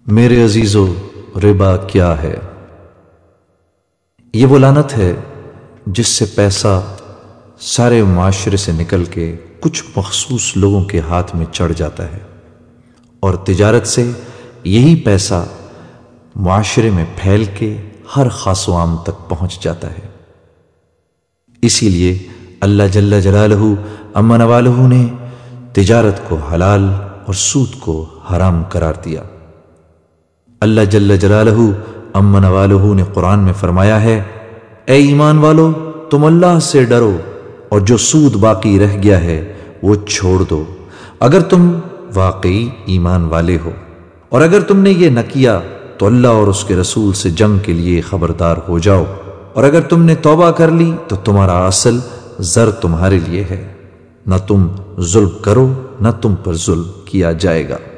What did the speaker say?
मेरे अजीजों, रिबा क्या है? ये वो लानत है जिससे पैसा सारे माशरे से निकल के कुछ मखसूस लोगों के हाथ में चढ़ जाता है और तिजारत से यही पैसा माशरे में फैल के हर खासो आम तक पहुंच जाता है। इसीलिए अल्लाह जल्ल जलालहू अम्मा नवालहू ने तिजारत को हलाल और सूद को हराम करार दिया। अल्लाह जल्ल जलालहू अम्मा नवालहू ने कुरान में फरमाया है, ए ईमान वालो, तुम अल्लाह से डरो और जो सूद बाकी रह गया है वो छोड़ दो, अगर तुम वाकई ईमान वाले हो। और अगर तुमने ये न किया तो अल्लाह और उसके रसूल से जंग के लिए खबरदार हो जाओ, और अगर तुमने तौबा कर ली तो तुम्हारा असल जर तुम्हारे लिए है। न तुम जुल्म करो, न तुम पर जुल्म किया जाएगा।